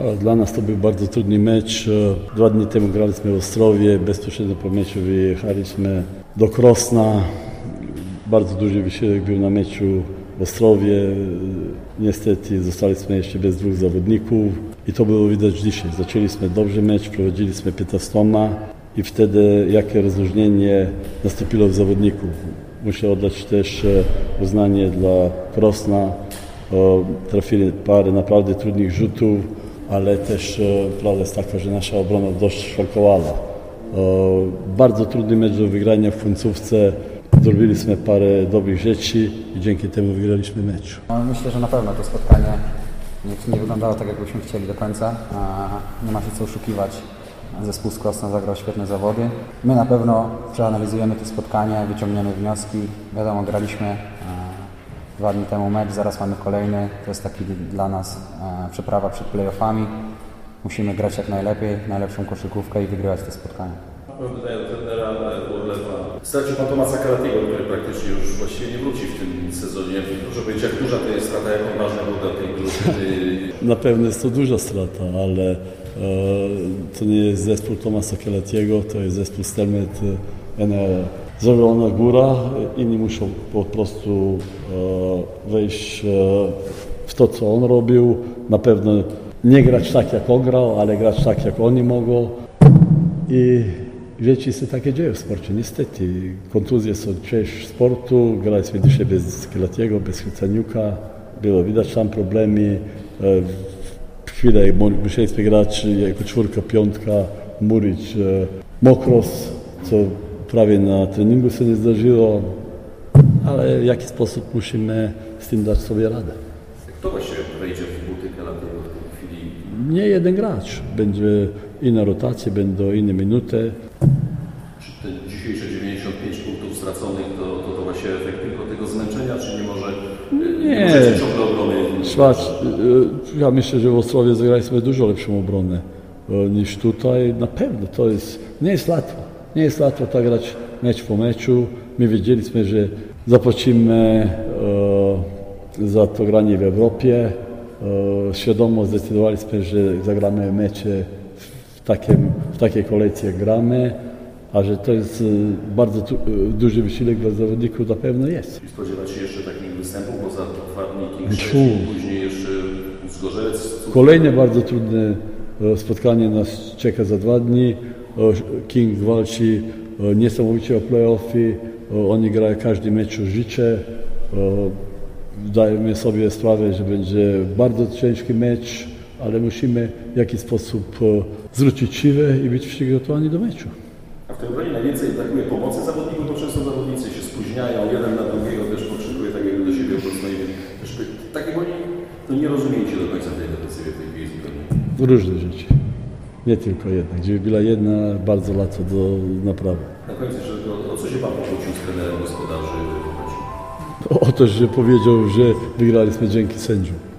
Dla nas to był bardzo trudny mecz. 2 dni temu graliśmy w Ostrowie, bezpośrednio po meczu wyjechaliśmy do Krosna. Bardzo duży wysiłek był na meczu w Ostrowie. Niestety zostaliśmy jeszcze bez 2 zawodników i to było widać dzisiaj. Zaczęliśmy dobrze mecz, prowadziliśmy 15 i wtedy jakie rozróżnienie nastąpiło w zawodników. Muszę oddać też uznanie dla Krosna. Trafili parę naprawdę trudnych rzutów, ale też prawda jest taka, że nasza obrona dość szwankowała. Bardzo trudny mecz do wygrania w końcówce. Zrobiliśmy parę dobrych rzeczy i dzięki temu wygraliśmy mecz. Myślę, że na pewno to spotkanie nie wyglądało tak, jakbyśmy chcieli do końca. Nie ma się co oszukiwać. Zespół z Krosna zagrał świetne zawody. My na pewno przeanalizujemy to spotkanie, wyciągniemy wnioski. Wiadomo, graliśmy 2 dni temu mecz, zaraz mamy kolejny. To jest taki dla nas przeprawa przed play-offami. Musimy grać jak najlepiej, najlepszą koszykówkę i wygrywać te spotkania. Pytanie do trenera Orlewa. Stracił pan Tomasa Karatiego, który praktycznie już właściwie nie wróci w tym sezonie. Proszę powiedzieć, jak duża to jest strata, jaką ważną był dla tej drużyny? Na pewno jest to duża strata, ale to nie jest zespół Tomasa Karatiego, to jest zespół Stelmet Zielona Góra. Inni muszą po prostu wejść w to, co on robił. Na pewno nie grać tak, jak on grał, ale grać tak, jak oni mogą. I rzeczy się takie dzieją w sporcie, niestety. Kontuzje są część sportu, graliśmy dzisiaj bez Kilatiego, bez Hyceniuka, było widać tam problemy. W chwilę musieliśmy grać jako 4, 5, Murić, Mokros, co prawie na treningu się nie zdarzyło, ale w jaki sposób musimy z tym dać sobie radę. Kto właściwie wejdzie w buty Kilatiego w tej chwili? Nie jeden gracz, będzie inna rotacja, będą inne minuty. Czy te dzisiejsze 95 punktów straconych to właśnie efekt tylko tego zmęczenia, czy nie może ciągle obrony? Ja myślę, że w Ostrowie zagraliśmy dużo lepszą obronę niż tutaj. Na pewno to nie jest łatwo. Nie jest łatwo tak grać mecz po meczu. My wiedzieliśmy, że zapłacimy za to granie w Europie. Świadomo zdecydowaliśmy, że zagramy mecze w takiej kolejce, jak gramy, a że to jest bardzo duży wysiłek dla zawodników, na pewno jest. I spodziewać się jeszcze takich występów, bo za 2 dni King Szczecin, później jeszcze Zgorzelec. Kolejne bardzo trudne spotkanie nas czeka za 2 dni. King walczy niesamowicie o play-offy, oni grają każdy mecz o życie. Zdajemy sobie sprawę, że będzie bardzo ciężki mecz, ale musimy w jakiś sposób zwrócić siłę i być przygotowani do meczu. A w tej obronie najwięcej brakuje pomocy zawodników, bo często zawodnicy się spóźniają, jeden na drugiego też potrzebuje tak jakby do siebie obecności. Tak jak oni nie rozumiecie do końca tej defensywy w tej chwili zupełnie. Różne rzeczy, nie tylko jedna. Gdyby była jedna, bardzo łatwo do naprawy. Na końcu, o co się pan pokłócił z trenerem gospodarzy? O to, że powiedział, że wygraliśmy dzięki sędziom.